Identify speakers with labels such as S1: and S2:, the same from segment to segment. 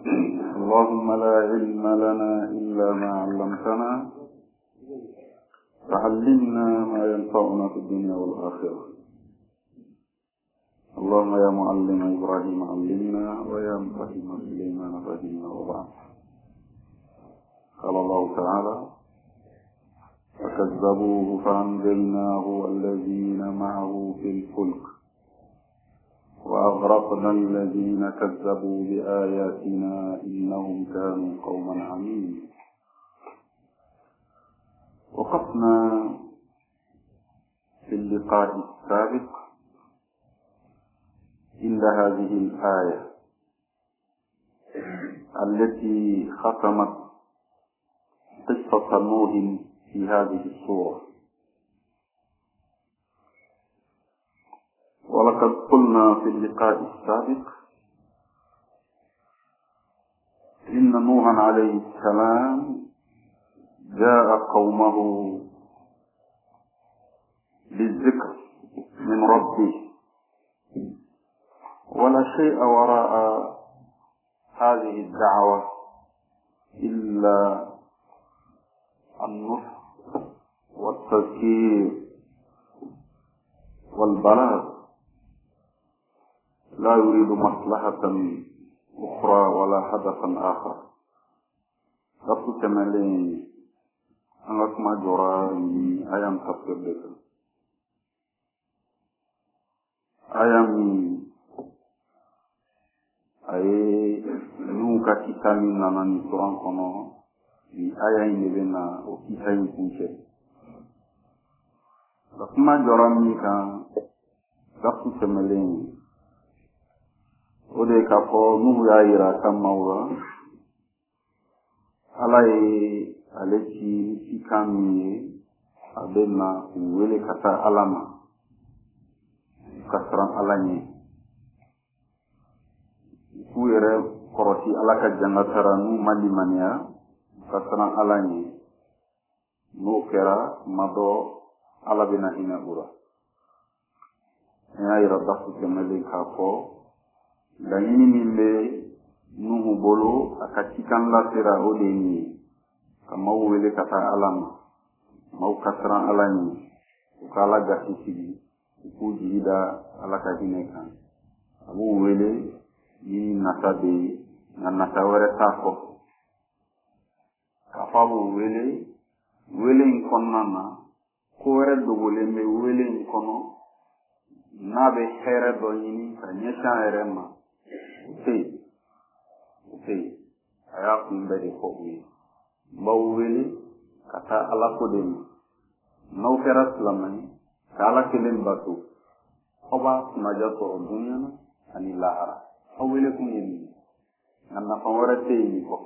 S1: اللهم لا علم لنا إلا ما علمتنا فعلمنا ما ينفعنا في الدنيا والآخرة. اللهم يا معلم إبراهيم علمنا ويا مفهم سليمان فهمنا. وبعد، قال الله تعالى: فكذبوه فأنجيناه والذين معه في الفلك وأغرقنا الذين كذبوا بآياتنا إنهم كانوا قوما عمين. وقفنا في اللقاء السابق عند هذه الآية التي ختمت قصة نوح في هذه السورة. ولقد قلنا في اللقاء السابق إن نوحا عليه السلام جاء قومه بالذكر من ربه، ولا شيء وراء هذه الدعوة إلا النصح والتذكير والبلاغ، لا يريد مصلحة أخرى ولا هدفا آخر. رب كمالين أنك ما جرى أيام تفسير لك أيام أي نوكا كتامي ناناني سوران كنو أيام لبنا وكتامي كنشي. رب ما جرى منك رب كمالين ode ka fo nuhu ya yira kamawra alay aleki sikami abena wele kata alama kasran alanye kuere koroti alaka jangatara nu malimania kasran alanye no kera mado alabina inabura ya yira dafu kemele ka fo dalili mimbe nuhu bolo akachikan la sira odeni kama wele kata alama mau kasran alani ukala gasisi ukujida alaka hinekan abu wele ni natabe na natawere tako kafabu wele inkonnana ko were dogole me wele inkono nabe here do yini ka nyesha erema aya kumbede ko wi bawweli kata ala ko dem no feras lamani kala kelen batu oba majato dunya na ani lahara awele kum yini anna fawara teyni ko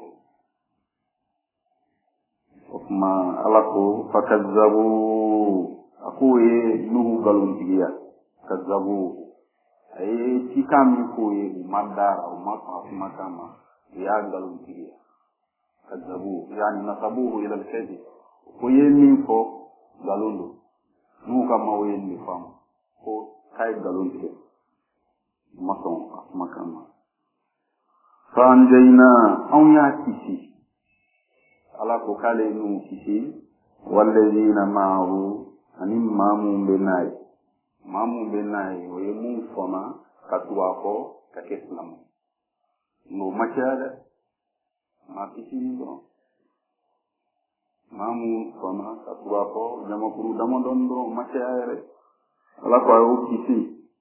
S1: okma ala ko fakazzabu akuye nuhu galun tigiya kazzabu ay tikami ko ye madara o makama ya galun tigiya kazzabu yani nasabuhu ila al-kadhib ko yemin fo galundo nu kama weni fam ko kay galun tigiya maton makama fanjayna on ya kisi ala ko kale nu kisi walladina ma'ahu anim mamun benai oye mun fona katuwa ko kake islam no machada ma kisi ndo mamun fona katuwa ko jama kuru dama dondro machare ala ko ayo kisi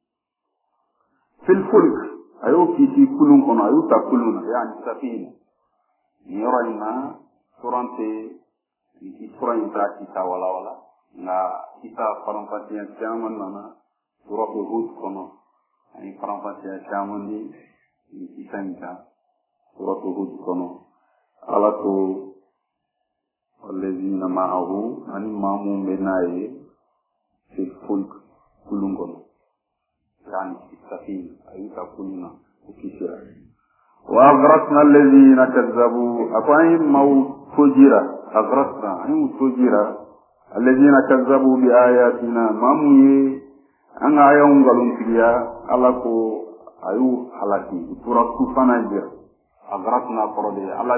S1: fil fulk ayo kisi kulun kono ayo ta kulun yani safina yorayna surante suran traki ta wala na kita parampatian zaman nana surah Hud kono ani parampatian zaman ni kisanta surah Hud kono alatu allazina ma'ahu ani mamu benaye fi fulk kulungono yani safin ayuka kuluna ukisira wa aghraqna allazina kazzabu afaim maut fujira aghraqna ayu fujira الذين كذبوا بآياتنا مامي أنا يوم قالوا تريا علىكو أيو حلاكي ترى طوفان جر agratna korode ala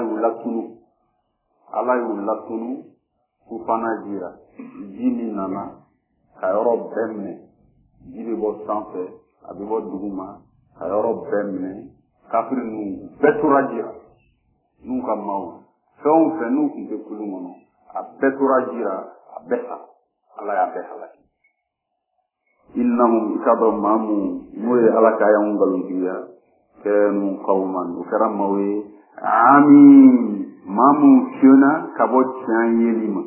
S1: yu latunu tufana jira jini nana ka yɔrɔ bɛɛ minɛ ji bɛ bɔ sanfɛ a bɛ bɔ duguma ka yɔrɔ bɛɛ minɛ kafiri ninnu bɛɛ tora jira n'u ka maaw fɛn o fɛn n'u tun tɛ kulun kɔnɔ a bɛɛ tora jira a bɛɛ sa ala y'a bɛɛ halaki innahum i ka dɔn maa mun n'o ye ala ka y'anw nkalontigiya kɛnu qawman o kɛra maaw ye amin maa mun fiyona ka bɔ tiɲɛ yeli ma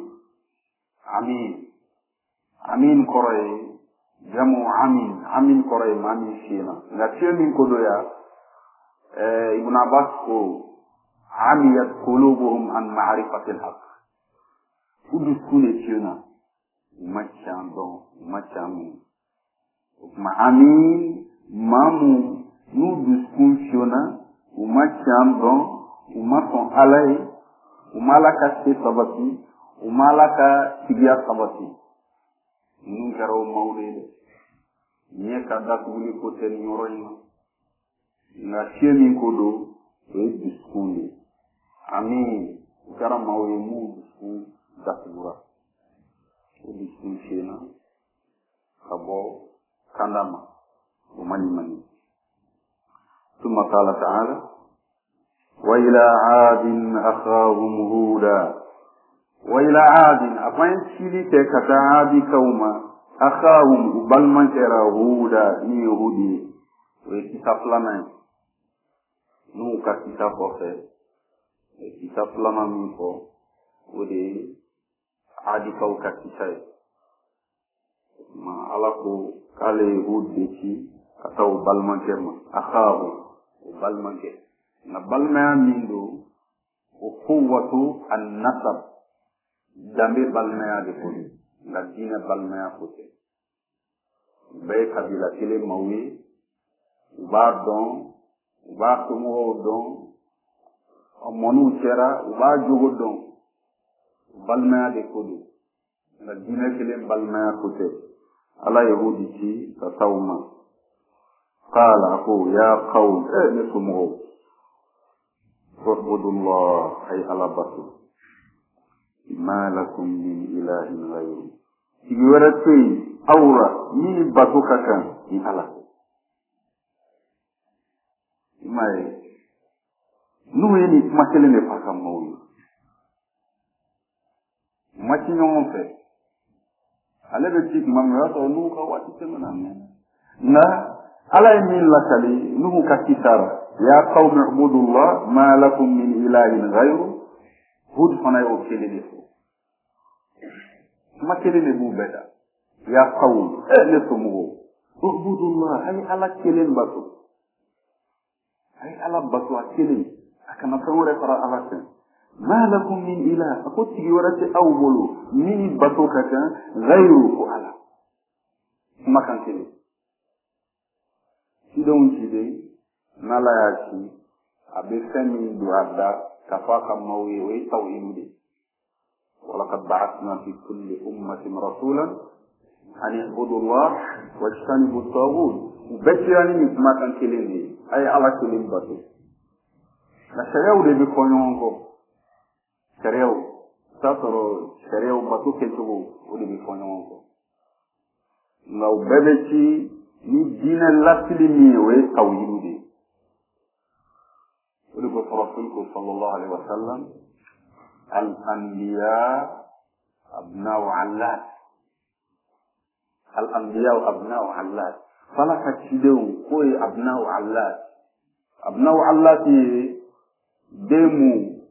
S1: amin kɔrɔ ye jamu amin kɔrɔ ye maa min fiyena nka fiye min ko do ya ibn abbas ko amiyat qulubuhum an ma'rifati al-haq u dusukun de fiyena u ma can dɔn u ma can min o kuma amin maa mun n'u dusukun fiyena u ma can dɔn u ma sɔn ala ye u ma ala ka se sabati u ma ala ka tigiya sabati ninnu kɛra o maaw de ye ɲɛ ka datuguli ko tɛ nin yɔrɔ in na nka fiye min ko don o ye dusukun de ye amin o kɛra maaw ye mun dusukun datugura o dusukun fiyena ka bɔ kanda ma o mani ثم قال تعالى وإلى عاد أخاهم هودا وإلى عاد أفين شيلي كتا عاد كوما أخاهم بلمن كرا هودا يهودي وكتاب لنا نو كتاب وفي كتاب لنا منفو ودي عاد كو كتاب ما ألاكو كالي هودي كتاو بلمن كرما أخاهم بلمن كرما na balmaya min do o quwwatu an-nasab dambe balmaya de ko la dina balmaya ko te be kabila kele mawi uba to mo don o monu tera uba jogo don balmaya de ko do la dina kele balmaya ko te ala yahudi ci tatawma qala ko ya qawm nismu واعبدوا الله أي على بطل ما لكم من إله غيره يورتي أورا من بطوك كان يهلا ما نويني ما كلمة فاكم موي ما تنيون في على بيتك ما مرات ونوكا واتسمنا نا على يمين لكالي نوكا كتارا يا قوم اعبدوا الله ما لكم من إله غيره هود فنا يوكيلي ديفو ما كيلي بو بدا يا قوم لسمو اعبدوا الله هاي على كيلين باتو هاي على باتو كيلين أكنا فوري فرا أغاسن ما لكم من إله أقول تيجي وراتي أولو من باتو كتا غيره على ما كان كيلي سيدون سيدي nala ya ci abe fami du adda kafaka mawi wa tawhid wa laqad ba'athna fi kulli ummatin rasulan an ya'budu Allah wa yajtanibu at-taghut bashirani ni ma kan keleni ay ala kelim batu la shayaw de bi konyon ko shayaw satoro shayaw batu ketugo o de bi konyon ko ngaw bebe ci ni dina lasli mi wa tawhid ولقد رسولك صلى الله عليه وسلم الأنبياء أبناء علات الأنبياء أبناء علات فلا تشدوا كوي أبناء علات أبناء علات ديمو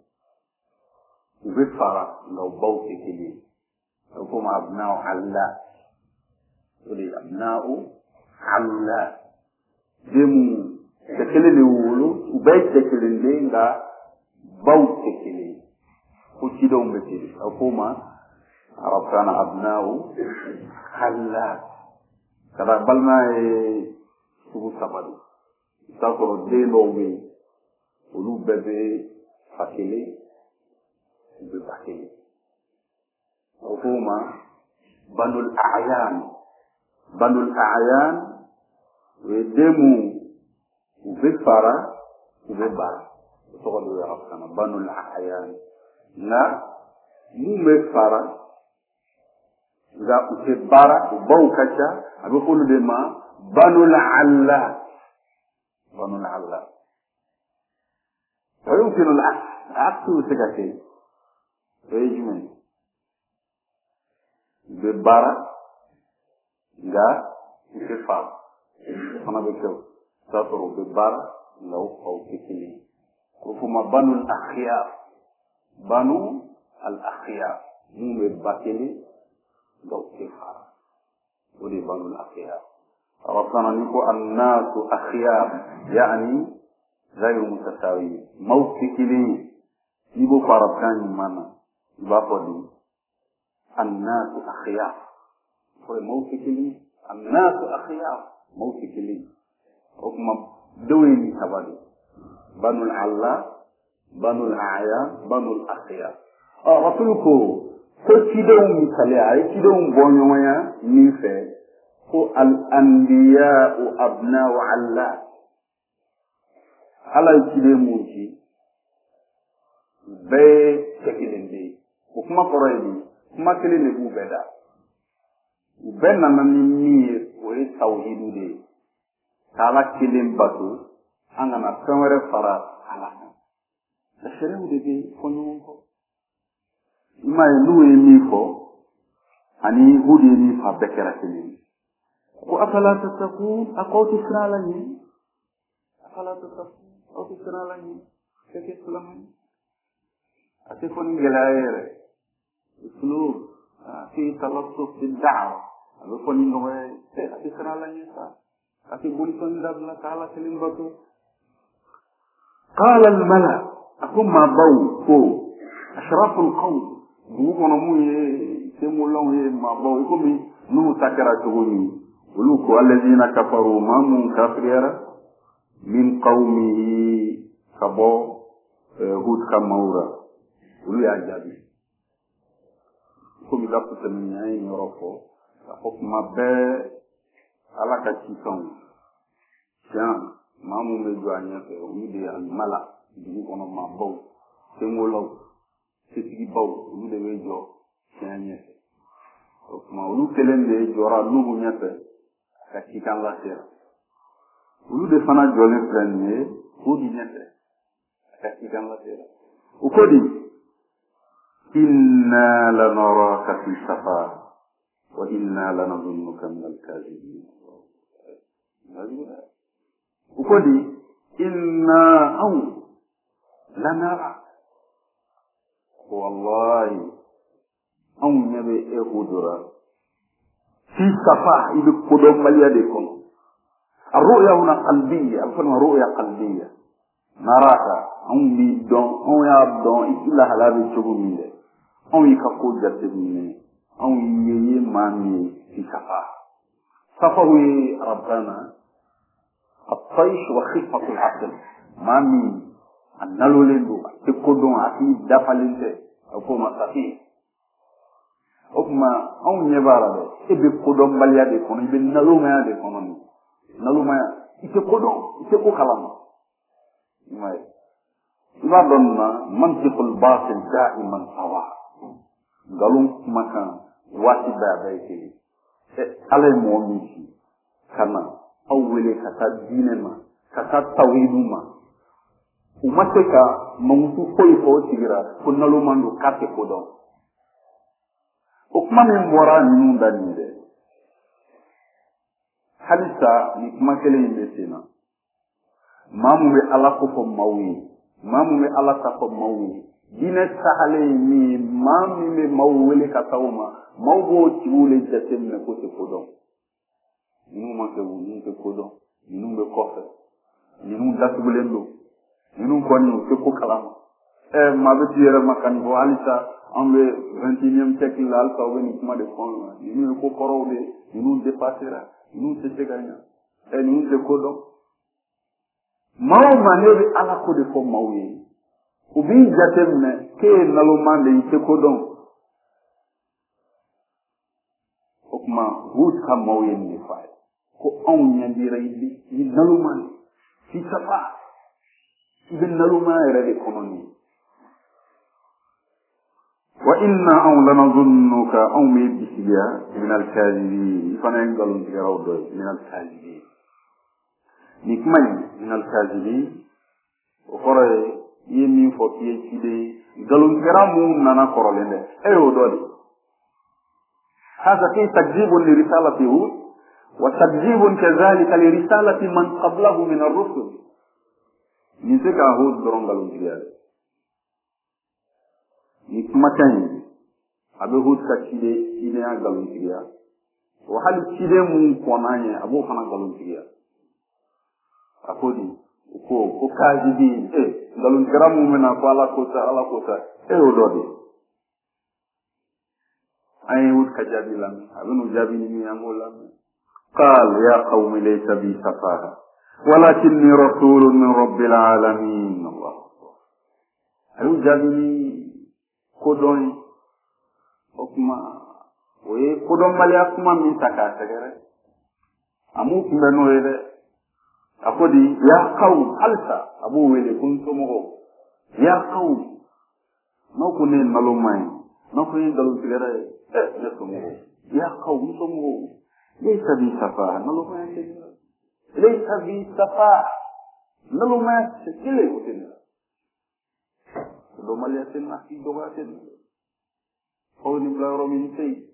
S1: بفرة لو بوت كلي هم أبناء علات ولي أبناء علات ديمو tekele le wolo ubay tekele ndenga baw tekele ko ci do mbete akoma arabana abna'u halla kada balma e subu sabadu sako de lowe olu bebe fakele be fakele akoma banul a'yan we demu ube fara ube bara tɔgɔ ya kana banul ahyan na mun bɛ fara nka u tɛ baara u baw ka ca a bɛ f'olu de ma banul alla banul alla wa yumkinu al-aks bɛ se ka kɛ o ye jumɛn u bɛ baara nka u tɛ fara fana bɛ kɛ o t'a sɔrɔ u bɛ baara nka u faw tɛ kelen ko fɔ ma banul akhyar banu al-akhyar mun bɛ ba kelen nka u tɛ fara o de ye banul akhyar arabana ni ko annasu akhyar yani غير متساويين موكلين يبو فارقان مانا يبقى الناس أخيار هو موكلين الناس أخيار موكلين هم دوين كبادي بنو العلا بنو الأعيان بنو الأخيار رسولكو كيدون مثالي كيدون بونيويا نيفه هو الأنبياء أبناء الله ala kile munci bɛɛ cɛ kelen de ye o kuma kɔrɔ ye nin kuma kelen de b'u bɛɛ da u bɛɛ nana ni min ye o ye tawhidu de ye k'ala kelen bato an kana fɛn wɛrɛ fara ala kan sariyaw de bɛ fɔ ɲɔgɔn kɔ i m'a ye n'u ye min fɔ ani u de ye min fɔ a bɛɛ kɛra kelen ye ko afala tattaqun a k'aw tɛ siran ala ɲɛ afala tattaqun aw tɛ siran ala ɲɛ kɛ kɛ silamɛ ye a tɛ fɔ ni gɛlɛya ye yɛrɛ usulub fi talassuf fi da'wa a bɛ fɔ ni nɔgɔya ye a tɛ siran ala ɲɛ sa a tɛ bolifɛn dabila ka ala kelen bato qala al-mala a ko maabaw ko ashrafu al-qawm dugu kɔnɔ mun ye semolaw ye maabaw i komi n'u ta kɛra cogo min olu ko alladhina kafaru maa mun kafiriyara min qawmihi ka bɔ hud ka maaw la olu y'a jaabi komi ka fisa min an ye yɔrɔ fɔ k'a fɔ kuma bɛɛ ala ka cikanw tiɲɛ maa mun bɛ jɔ a ɲɛfɛ olu de ye alimala dugu kɔnɔ maabaw sengolaw setigibaw olu de bɛ jɔ tiɲɛ ɲɛfɛ o tuma olu kelen de jɔra nuhu ɲɛfɛ a ka cikan lasera olu de fana jɔlen filɛ nin ye hudu ɲɛfɛ a ka cikan lasera o ko di inna lanaraka fi safar wa inna lanadhunnuka min al-kadhibin o ko di inna anw lanaraka wallahi anw ɲɛ bɛ e hudura fi safar i bɛ kodɔnbaliya de kɔnɔ الرؤيا هنا قلبية الفرما رؤيا قلبية نراك أمي دون أو يا دون إلا هلا بيشوفوا منه أو يكفوا جسد منه أو يمامي في صفا صفا هو ربنا الطيش وخفة العقل مامي النلو لندو تقدون أكيد دفلنت أو ما صفي أو ما أو نبارة إبي قدوم باليادي كون إبي نلو ما يادي كونني nalumaya ite ko dɔn ite ko kalama i b'a dɔn na mantiqul batil da'iman sawa ngalon kumakan waati bɛɛ a bɛɛ ye kelen ala ye mɔgɔ min ci ka na aw wele ka taa diinɛ ma ka taa tawhidu ma u ma se ka mankutu foyi fɔ o sigira ko naluman don k'a tɛ ko dɔn o kuma min bɔra ninnu da nin dɛ halisa ni kuma kelen in bɛ sen na maa mun bɛ ala ko fɔ maaw ye maa mun bɛ ala ta fɔ maaw ye diinɛ tagalen ye min ye maa min bɛ maaw wele ka taa o ma maaw b'o tigiw le jateminɛ ko tɛ ko dɔn ninnu ma kɛ ninnu tɛ ko dɔn ninnu bɛ kɔfɛ ninnu datugulen don ninnu kɔni u tɛ ko kalama maa bɛ t'i yɛrɛ ma ka nin fɔ halisa an bɛ 21e siècle la halisa u bɛ nin kuma de fɔ anw na ninnu ye ko kɔrɔw de ninnu dépassera ninnu tɛ se ka ɲa ninnu tɛ ko dɔn maa o maa ne bɛ ala ko de fɔ maaw ye u b'i jateminɛ k'e ye naloman de ye i tɛ ko dɔn o tuma Hud ka maaw ye nin de fɔ a ye ko anw ɲɛ dira i naloman de f'i safa ibn naluma ere economy wa inna aw lanadhunnuka aw bisiya min al-kadhibin fana ngalun garaw doy min al-kadhibin ni kumay min al-kadhibin o kore yemi fo PhD galun garamu nana korolende ayo doli هذا فيه تكذيب لرسالة هود وتكذيب كذلك لرسالة من قبله من الرسل نسيك هود درون قالوا جريال نكمتين أبي هود كتشيدي إليها قالوا جريال وحال تشيدي من قوانايا أبو خانا قالوا جريال أقولي ko kajibi galun garamu mena ko ala kota ododi ay wut kajabilan abunu jabini mi angola qal ya qaumi laysa bi safaha walakinni rasulun min rabbil alamin Allah ayu jabini kodon okuma we kodon bali akuma min taka segere amu kumbeno ere akodi ya qaum alsa abu wele kuntumo ya qaum no kunen malumay no kunen dalu tigare nesumo ya qaum sumo laysa bi safa malumay laysa bi safa malumay kile kutin do maliatin aki dogatin hawni blaro min tay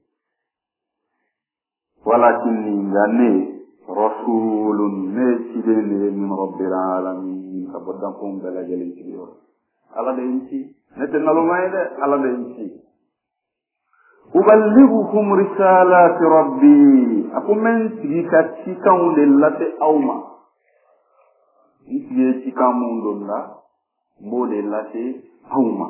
S1: walakinni ngane rasulun nesibele min rabbil alamin kabadam bela jalin ci yor ala de inci nete nalumay de ala de inci uballighukum risalati rabbi akumen ci katti kawde late awma ci ci kamundo la mbode late awma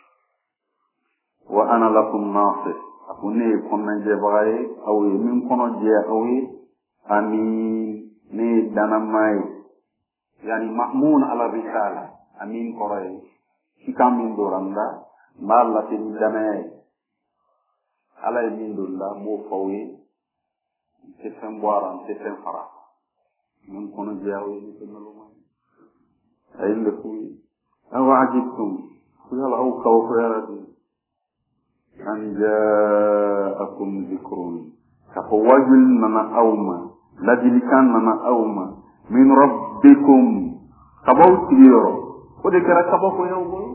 S1: wa ana lakum nasir akune konna je baye awi min kono je awi amin ni danamai yani mahmun ala risala amin koray hikamin doranda malla tin danay ala min dolla mo fawi te fen boaran te fen fara min kono jawi ni tunaluma ay le fuyi awajibtum yalla aw kawfara an ja'akum dhikrun kafawajul nana awma ladilikan nana awma min rabbikum kabaw tiyoro ko de kara kabaw ko yaw boy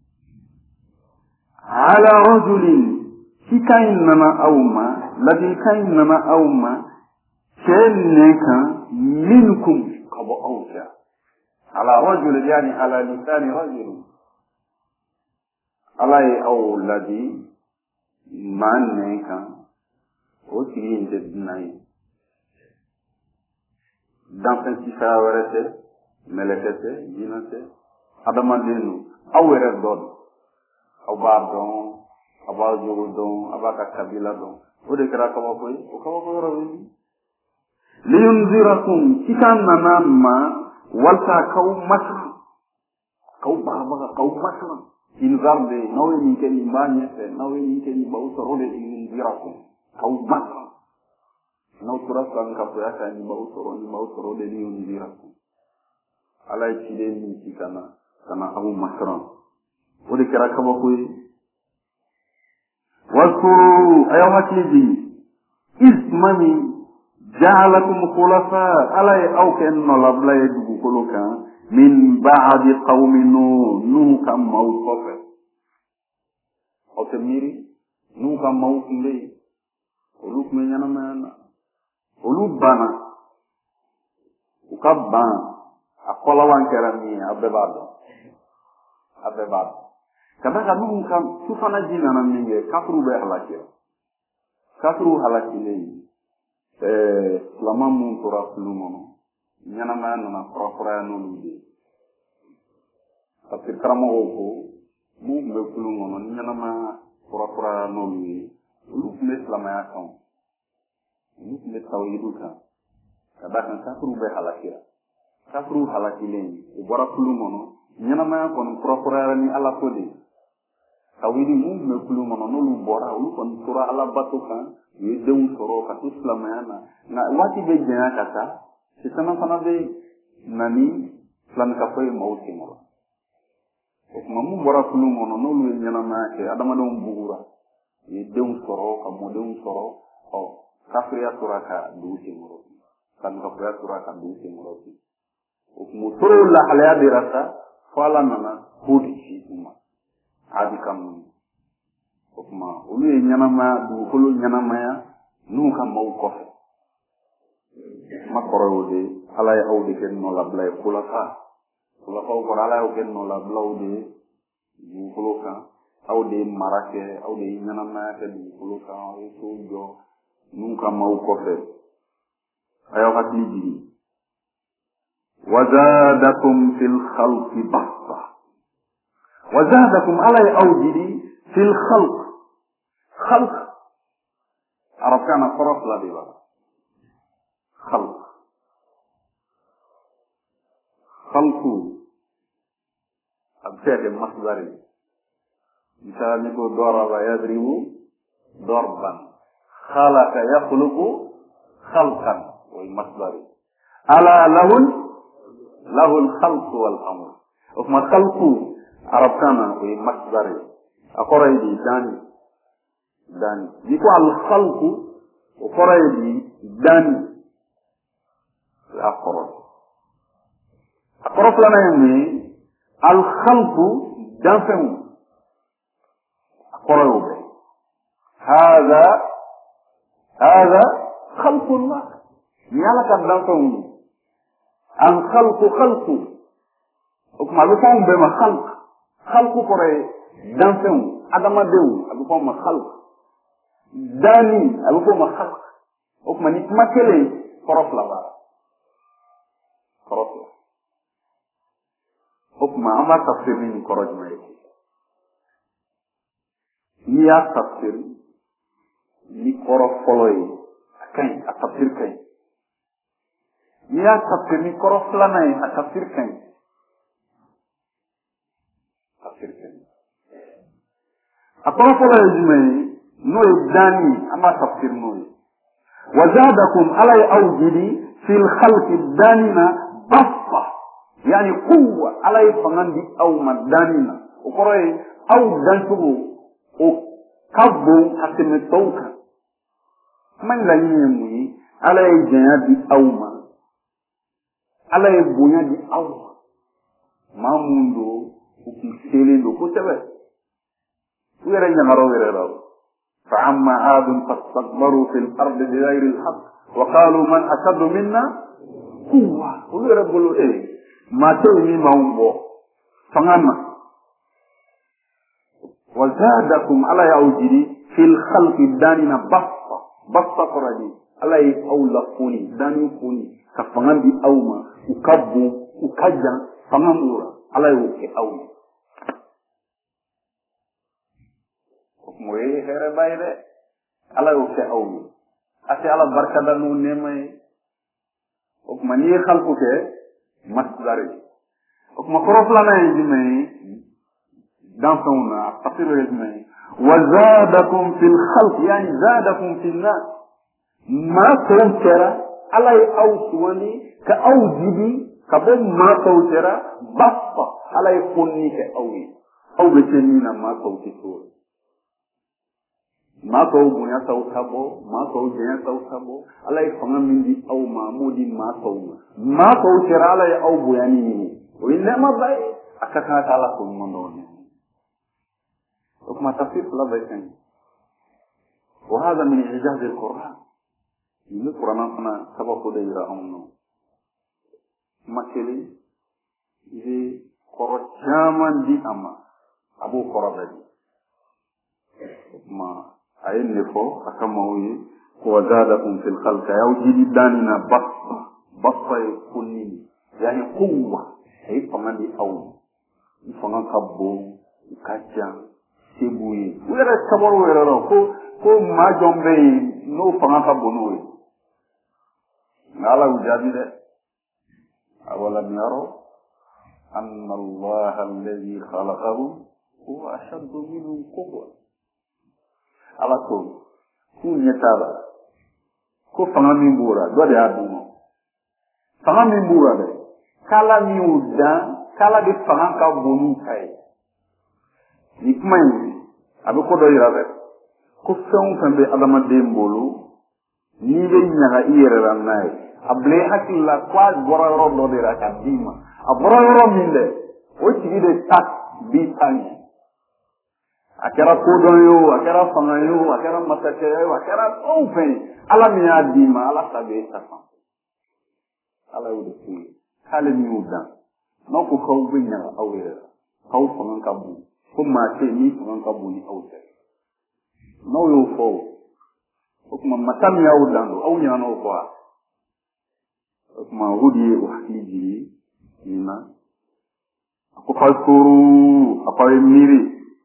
S1: ala rajulin hikain nana awma ladilikan nana awma sheneka minkum kabaw awja ala rajul yani ala lisan rajul ala aw ladi maneka o tigi inte dinai danfen sisa warete melekete jinate adamandenu awere don abadon abajo don abaka kabila don o de kra kama koy o kama ko rawi liyunzirakum kitanna namma walta kaw masra kaw baba kaw masra inzarde nawi min keni manyete nawi min keni bawso rode liyunzirakum kaw masra naw turakan ka poyaka ni bawsoro de liyunzirakum alay chide ni tikana kana abu masra o de kra kama koy واذكروا أيها كيدي اسمني جعلكم خلفاء ألا أو كأن لبلا يدعو كلوكا من بعد قوم نوح كم موت أو تميري نوح كم موت لي ولوك من ينام ولوك بانا وكبان أقول وان كرامي أبباد kadang nuh kam sufana jinana minge kafru be halaki lei lama mun tora fulumono nyana mana na propra no lide tapi kramo ko mu be fulumono nyana ma propra no lide lu me lama ya kan lu me tawiduka kadang kafru be halaki lei o bora fulumono nyana ma kon propra ni ala kodi tawidi mu me kulu mono no lu bora lu kon sura ala batuka ye dewu soro ka islamana na wati be jena kata sitana sana be nani islam ka fay mawti mo kuma mun bɔra kulun kɔnɔ n'olu ye ɲɛnamaya kɛ adamadenw bugura u ye denw sɔrɔ ka mɔdenw sɔrɔ kafiriya tora ka dugu senkɔrɔ kanukafuya tora ka dugu senkɔrɔ o kuma o tora lahalaya de la sa fo ala nana ko de ci u ma adi kam o kuma olu ye ɲɛnamaya dugukolo ɲɛnamaya n'u ka maaw kɔfɛ ma kɔrɔ y'o de ala ye aw de kɛ nɔlabila ye kulafaw kɔrɔ ala y'aw kɛ nɔlabilaw de ye dugukolo kan aw de ye mara kɛ aw de ye ɲɛnamaya kɛ dugukolo kan aw ye sow jɔ n'u ka maaw kɔfɛ a y'aw hakili jigin wazadakum fil khalqi basta wazadakum ala ye aw jigi fil khalq arabkan na kɔrɔ fila de b'a khalq khalqu a bɛ se ka kɛ masdari misali ni ko daraba yadribu darban khalaqa yakhluqu khalqan o ye masdari ala lahu al-khalqu wal amr o kuma khalqu arabkan na o ye masdari a kɔrɔ ye di dani ni ko al-khalqu o kɔrɔ ye di dani a kɔrɔ filanan ye mun ye al-khalqu danfɛnw a kɔrɔ y'o bɛɛ hada khalqullah ni ala ka danfɛnw ye al-khalqu o kuma a bɛ fɔ anw bɛɛ ma khalqu kɔrɔ ye danfɛnw adamadenw a bɛ fɔ anw ma khalq dani a bɛ fɔ o ma khalq o kuma ni kuma kelen kɔrɔ fila b'a la kɔrɔ fila o kuma an b'a tafsir ni kɔrɔ jumɛn ye n'i y'a tafsir ni kɔrɔ fɔlɔ ye a ka ɲi a tafsir ka ɲi n'i y'a tafsir ni kɔrɔ filanan ye a tafsir ka ɲi a kɔrɔ fɔlɔ ye jumɛn ye n'o ye dani an b'a tafsir n'o ye wazadakum ala ye aw jidi fil khalqi dani na basta yani quwwa ala ye fanga di aw ma dani na o kɔrɔ ye aw dancogo o ka bon ka tɛmɛ tɔw kan kuma in laɲini ye mun ye ala ye janya di aw ma ala ye bonya di aw ma maa mun don u kun selen don kosɛbɛ u yɛrɛ ɲamarɔw yɛrɛ la فعما عاد فاستكبروا في الأرض بغير الحق وقالوا من أشد منا قوة olu yɛrɛ bolo maa tɛ yen min b'anw bɔ fanga ma وزادكم ala y'aw jiri fil khalqi dani na basta kɔrɔ de ala ye aw lafoni dani foni ka fanga di aw ma u ka bon u ka jan fanga b'o la ala y'o kɛ aw ye o kuma o ye hɛrɛba ye dɛ ala y'o kɛ aw ye a tɛ ala barikada n'o nɛɛma ye o kuma n'i ye khalqu kɛ masdari o kuma kɔrɔ filanan ye jumɛn ye danfɛnw na tafsir ye jumɛn ye wazadakum fil khalq yani zadakum fil nas maa tɔw kɛra ala ye aw sugandi ka aw jigi ka bɔ maa tɔw cɛra basta ala ye fonni kɛ aw ye aw bɛ se min na maa tɔw tɛ so maa tɔw bonya t'aw ta bɔ maa tɔw janya t'aw ta bɔ ala ye fanga min di aw ma a m'o di maa tɔw ma maa tɔw cɛra ala ye aw bonya ni nin ye o ye nɛɛmaba ye a ka kan ka ala ko ɲuman dɔw ɲɛ o kuma tafsir fila bɛ kan وهذا من إعجاز القرآن من القرآن فنا سبق دير أمنا ما كلي إذا قرآن دي أما أبو قرآن دي ما أين نفو أكمل وزادكم في الخلق يوجد داننا بسطة يكوني يعني قوة هي فما دي أول فما كبو كجان sebuye u yɛrɛ sababu yɛrɛ la ko maa jɔn bɛ yen n'o fanga ka bon n'o ye nka ala y'u jaabi dɛ awalam yaraw anna allaha alladhi khalaqahum huwa ashaddu minhum quwwa ala ko k'u ɲɛ t'a la ko fanga min b'o la dɔ de y'a d'u ma fanga min b'o la dɛ k'ala min y'u dan k'ala de fanga ka bon n'u ta ye ni kuma in a bɛ ko dɔ yira dɛ ko fɛn o fɛn bɛ adamaden bolo n'i bɛ ɲaga i yɛrɛ la n'a ye a bila i hakili la ko a bɔra yɔrɔ dɔ de la ka d'i ma a bɔra yɔrɔ min dɛ o tigi de ta b'i ta ɲɛ a kɛra kodɔn ye o a kɛra fanga ye o a kɛra masakɛ ye o a kɛra fɛn o fɛn ye ala min y'a d'i ma ala ta bɛ e ta fan ala y'o de f'u ye k'ale min y'u dan n'aw ko k'aw bɛ ɲaga aw yɛrɛ la k'aw fanga ka bon ko maa tɛ yen min fanga ka bon ni aw tɛ n'aw y'o fɔ o tuma masa min y'aw dan don aw ɲinana o kɔ wa o tuma o de ye o hakili jigi nin na a ko faskuru a ko a ye miiri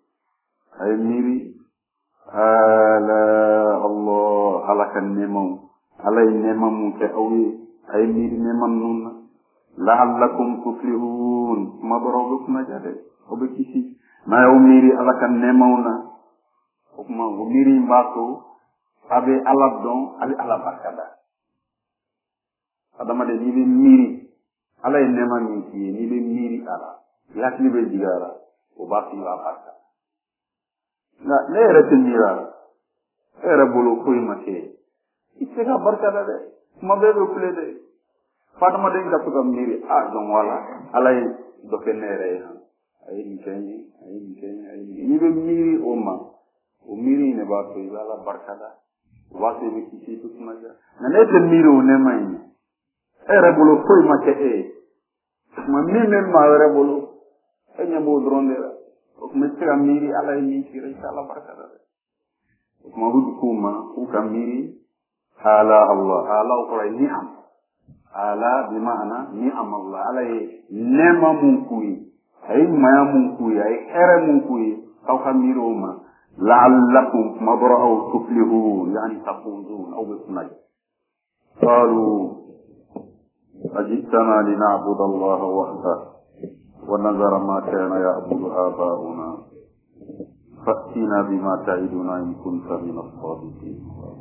S1: ala Allah ala ka nɛɛmaw ala ye nɛɛma mun kɛ aw ye a ye miiri nɛɛma ninnu na la'allakum tuflihun kuma dɔrɔn aw bɛ kunnaja dɛ aw bɛ kisi n'a y'aw miiri ala ka nɛɛmaw na o tuma o miiri in b'a to a bɛ ala dɔn a bɛ ala barika da adamaden n'i bɛ miiri ala ye nɛɛma min k'i ye n'i bɛ miiri a la i hakili bɛ jigin a la o b'a to i b'a barika nka ne yɛrɛ tɛ miiri a la e yɛrɛ bolo foyi ma kɛ i tɛ se ka barika da dɛ kuma bɛɛ bɛ kule dɛ fadamaden ka to ka miiri dɔn wala ala ye dɔ kɛ ne yɛrɛ ye han a ye nin kɛ n ye a ye nin kɛ n ye a ye nin kɛ n'i bɛ miiri o ma o miiri in de b'a to i bɛ ala barika da o b'a to i bɛ kisi i bɛ kumaja nka ne tɛ miiri o nɛɛma in ye e yɛrɛ bolo foyi ma kɛ e ye tuma min bɛ maa wɛrɛ bolo e ɲɛ b'o dɔrɔn de la o tuma i tɛ se ka miiri ala ye min k'i la i tɛ ala barika da dɛ o tuma olu k'u ma k'u ka miiri ala Allah ala o kɔrɔ ye ni'am ala bi ma'ana ni'am Allah ala ye nɛɛma mun k'u ye a ye ɲumanya mun k'u ye a ye hɛrɛ mun k'u ye aw ka miiri o ma la'allakum kuma dɔrɔn aw tuflihun yani tafuzun aw bɛ kunnaja qalu أجئتنا لنعبد الله وحده ونذر ما كان يعبد آباؤنا فأتنا بما تعدنا إن كنت من الصادقين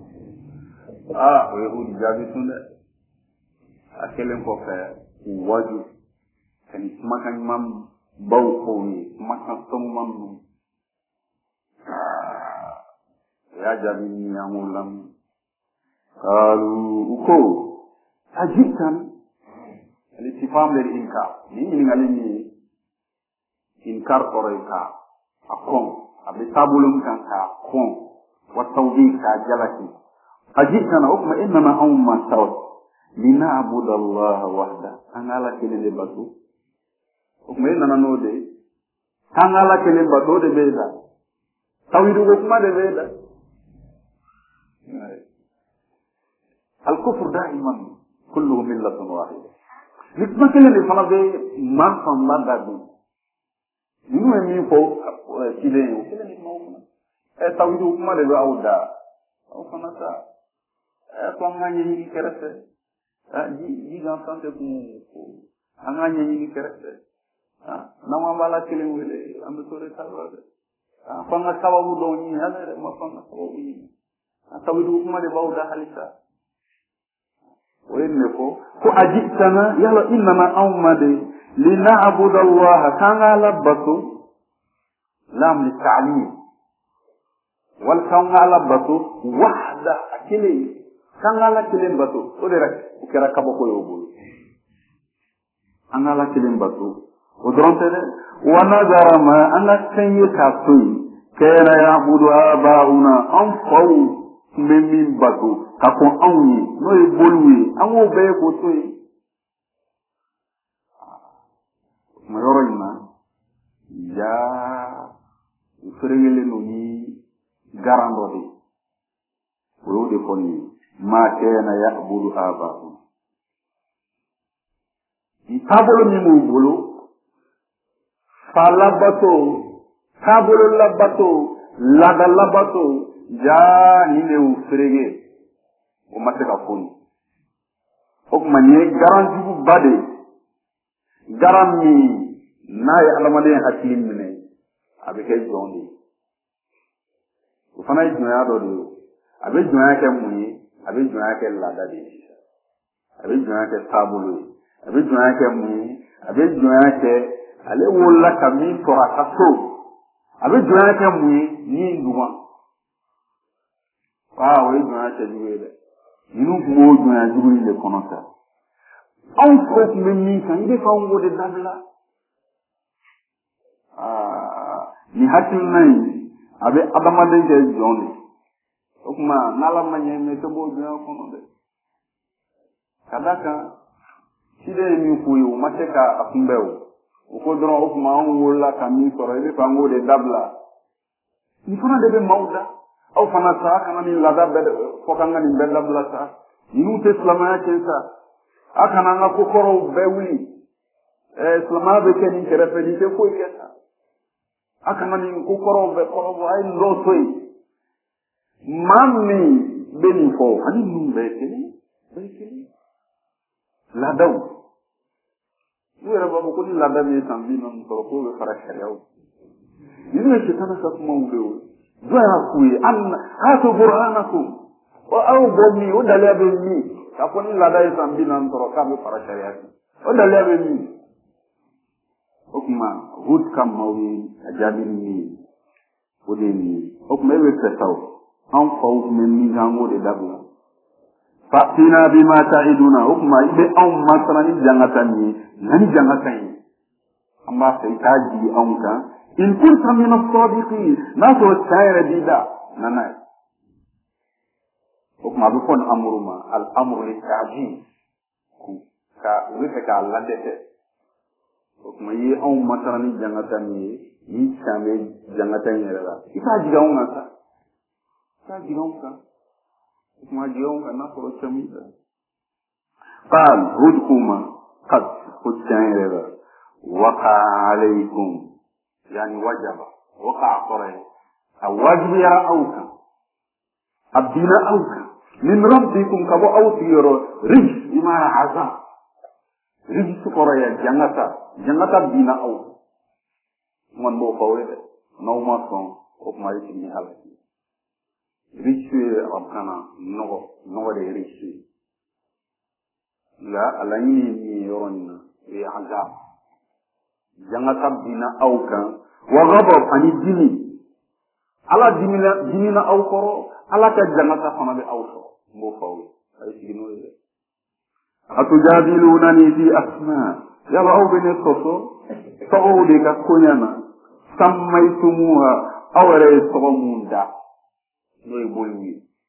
S1: ويهود جابتون أكلم كوكا وواجه كان سمكان من بوكوي سمكان سمم يا جابني يا مولم قالوا أكو أجئتنا الاستفهام للإنكار من علمي إنكار طريقة أكون أبتابلهم كان كأكون والتوبيخ كجلسي أجئتنا أكما إنما أمة سوت لنعبد الله وحده أنا لا كلمة باتو أكما إننا نودي أنا لا كلمة باتو دي بيدا تويدو أكما دي بيدا الكفر دائما كله ملة واحدة nituma kelen de fana bɛ man fanba da dun ninnu ye min fɔ cilen ye o kelen de maaw fana tawhidu kuma de bɛ aw da aw fana ta ko an ka ɲɛɲini kɛrɛfɛ ji gansan tɛ kun ko an ka ɲɛɲini kɛrɛfɛ n'an k'an b'a la kelen wele an bɛ to de ta la dɛ fo an ka sababu dɔw ɲini ala yɛrɛ ma fɔ an ka sababu ɲini tawhidu kuma de b'aw da halisa وإنكو أجئتنا يلا إنما أومدي لنعبد الله كان لبطو لام للتعليم والكون لبطو وحده أكلي كان لكلم بطو ودرك وكرا كبوكو يوبول أنا لكلم بطو ودرون تده ونظر ما أنا سيكاتوي كان يعبد آباؤنا أنفو من بطو kakon anw ye n'o ye boliw ye an k'o bɛɛ ye k'o to yen tuma yɔrɔ in na jaa u feerelen don ni garan dɔ de ye o y'o de fɔ nin ye maa kana ya'budu aba'ahum taabolo min b'u bolo fa labato taabolo labato laada labato jaa nin de y'u ferege o ma se ka foyi o tuma nin ye garan juguba de ye garan min n'a ye adamaden hakili minɛ a bɛ kɛ jɔn de ye o fana ye jɔnya dɔ de ye a bɛ jɔnya kɛ mun ye a bɛ jɔnya kɛ laada de ye sisan a bɛ jɔnya kɛ taabolo ye a bɛ jɔnya kɛ mun ye a bɛ jɔnya kɛ ale wolola ka min sɔrɔ a ka so abe jona ka mu ni nduma wa we jona ta juwe de yinu mo jona juwe le konota an ko me min kan ide fa ngo de dabla ni hakil nai abe adamade je joni okuma nala manye me to bo jona kono de kadaka side mi kuyu mateka akumbewo uko dron okuma on wola kami soro ide fa ngo de dabla ni fana de be mauda au fana sa kana ni lada be fokanga ni be dabla sa ni te islamaya kensa akana nga kokoro be wuli islama be keni kerefe ni te ko iketa akana ni kokoro be koro ay ndo soy mamni beni fo ani num be keni ladaw yera babu ko ni lada be tambi non ko ko be fara xerew ni ne ci tan sa mo ngew doya kuyi an hatu burhanakum wa aw bomi o dalabe ni ka ko ni lada e tambi non ko ka be fara xerew o dalabe ni okuma hud kam mawi ajabin ni odeni okuma e wete taw an faw men ni gango de dabla fatina bima ta'iduna okuma ibe an masrani jangatan ni nani jangatan ni amma sai taji an ka in kunta min as-sadiqin naso tayra dida nana okuma bi kon amruma al-amru li-ta'jil ka wete ka ladete okuma yi an masrani jangatan ni yi chame jangatan ni la itaji ga on ka taji ga on ka okuma ji on ka na ko chamita qal hudkuma qad hudjayra waqa alaykum yani wajaba waqa qara awajib yarauka abdina auka min rabbikum kabo awtiro rij bima azab rij sukora ya jangata bina au mon bo fawede no ma son of my tini halaki rij rabbana no de rij la alani ni yoronna ya azab jangata bina auka wa ghadab ani dini ala dimina au koro ala ka jangata fana be au so mo fawi ay sigino ye atujadilunani fi asma ya ba au bene soso to de ka konyana sammaytumuha awre sobamunda noy bolwi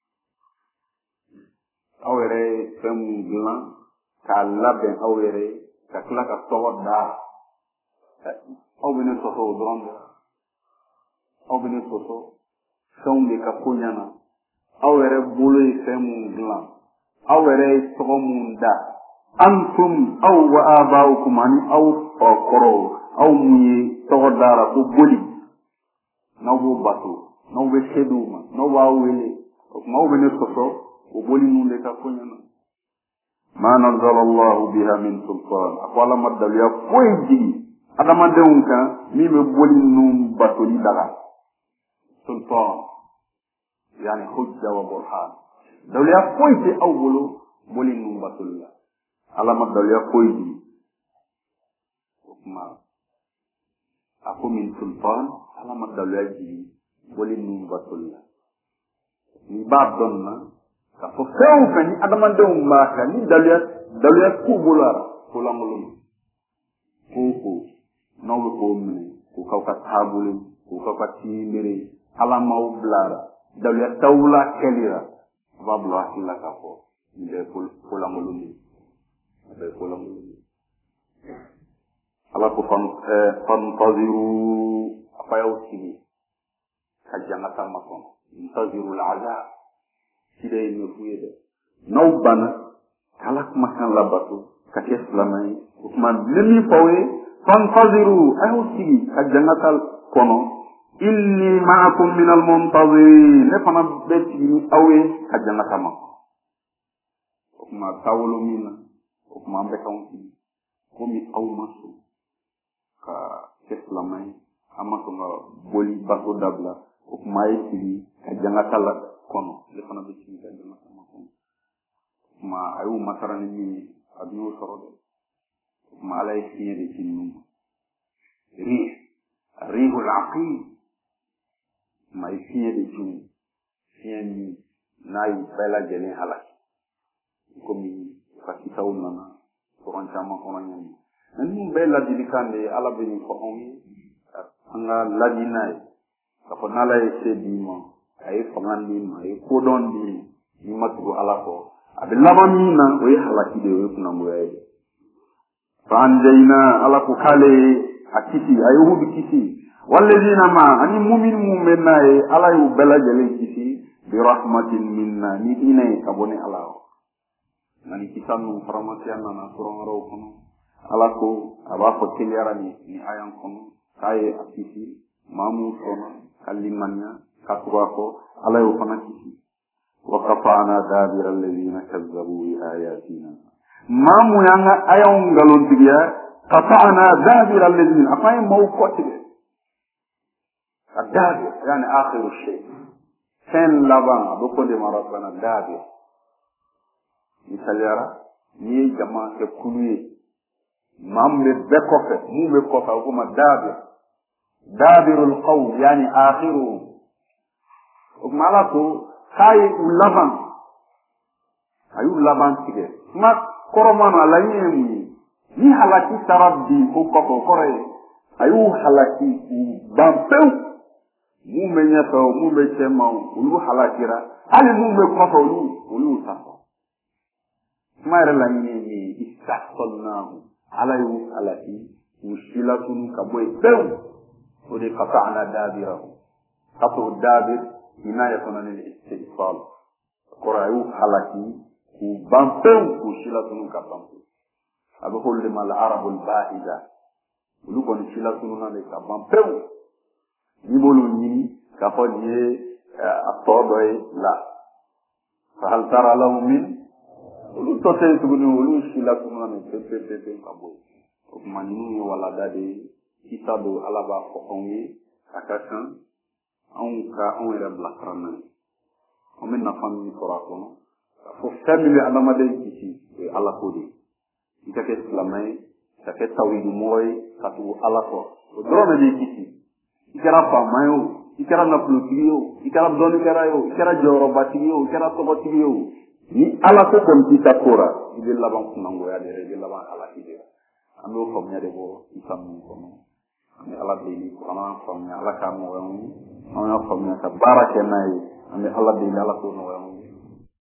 S1: awre femgla ka labbe awre ka klaka toda au bene soso dronde au bene soso sonde ka konyana awere bolo ifemu glan awere togomunda antum aw wa abaukum ani aw okoro aw muye togodara ko boli nawo bato nawo sheduma nawo wele nawo bene soso ko boli nunde ka konyana ma nazzala Allah biha min sultan aqwala madal ya foyji adama deunka mi be boli num bato li daga sultan yani hujja wa burhan dawliya koyti awbulu bolin numbatulla alama dawliya koyti kuma ako min sultan alama dawliya ji bolin numbatulla ni babdonna ka fo few kan adama de umma kan ni dawliya kubula kulamulum ko nawo ko min ko ka tabule ko ka timire alama ublara dawliya tawla kelira bablo akilla ka ko inde kula mulumi be kula mulumi ala ko fantaziru afayawti kajanga tamakon fantaziru al'azab sidai ni fuyede nawbana kalak makan labatu ka islamai usman limi fawe fantaziru ayawti kajanga tal kono inni ma'akum min al-muntazirin ne fana beti ni awe kajanga sama kuma tawlo mina kuma be kaunti komi aw masu ka islamai amma kuma boli bato dabla kuma yiti kajanga tala kono le fana beti ni kajanga sama kuma ayu masarani ni adnu sorode kuma alay fiye de tinu rihul aqim mai fiye de jun fiye ni na yi bela jelen halaki komi fakitaw nana koran caman kɔnɔ ɲɛni ninnu bɛɛ ladilikan de ala bɛ nin fɔ anw ye an ka ladi n'a ye k'a fɔ n'ala ye se d'i ma a ye fanga d'i ma a ye kodɔn d'i ma n'i ma tugu ala kɔ a bɛ laban min na o ye halaki de o ye kunangoya ye fa'anjayna ala ko k'ale a kisi a ye hudu kisi walladina ma ani mumin mun bɛ n'a ye ala y'u bɛɛ lajɛlen kisi bi rahmatin minna ni hinɛ ye ka bɔ ni ala nka ni kisa ninnu faramasiya nana kuran wɛrɛw kɔnɔ ala ko a b'a fɔ teliyara ni ayan kɔnɔ k'a ye a kisi maa mun sɔnna ka limaniya ka tugu a kɔ ala y'o fana kisi wa qata'na dabira alladhina kazzabu bi ayatina maa mun y'an ka ayanw ngalontigiya qata'na dabira alladhina a fana ye maaw kɔtigɛ a dabir yani akhiru shay fɛn laban a bɛ fɔ de ma rabbana dabir misaliyara n'i ye jama kɛ kulu ye maa min bɛ bɛɛ kɔfɛ mun bɛ kɔfɛ a bɛ fɔ ma dabir dabirul qawm yani akhiruhum o tuma ala ko k'a ye u laban a y'u laban tigɛ kuma kɔrɔma na a laɲini ye mun ye ni halaki sara bi ko kɔfɛ o kɔrɔ ye a y'u halaki u ban pewu mun bɛ ɲɛfɛ o mun bɛ cɛma o olu halakira hali mun bɛ kɔfɛ olu y'u safɔ kuma yɛrɛ laɲini ye min ye istasɔlnahu ala y'u halaki k'u si latunu ka bɔ yen pewu o de qata'na dabirahu qat'u dabir kinayatun anil istighfar kɔrɔ a y'u halaki k'u ban pewu k'u si latunu ka ban pewu a bɛ fɔ olu de ma al-arabul ba'ida olu kɔni si latunu na de ka ban pewu n'i b'olu ɲini k'a fɔ nin ye a tɔ dɔ ye la fa hal tara lahum min olu tɔ tɛ yen tuguni olu si latunu na de pewu ka bɔ yen o tuma ninnu ye walada de ye kisa don ala b'a fɔ anw ye a ka kan anw yɛrɛ bilasira n'a ye an bɛ nafa min sɔrɔ a kɔnɔ k'a fɔ fɛn min bɛ adamaden kisi o ye ala ko de ye i ka kɛ silamɛ ye ka kɛ tawhidimɔgɔ ye ka tugu ala kɔ o dɔrɔn de b'i kisi i kɛra faama ye o i kɛra nafolotigi ye o i kɛra dɔnnikɛla ye o i kɛra jɔyɔrɔbatigi ye o i kɛra tɔgɔtigi ye o ni ala ko kɔni t'i ta ko ra i bɛ laban kunangoya de la i bɛ laban halaki de la an b'o faamuya de bɔ isa ninnu kɔnɔ an bɛ ala deli ko an b'a faamuya ala k'a nɔgɔya an ye an y'a faamuya ka baara kɛ n'a ye an bɛ ala deli ala k'o nɔgɔya an ye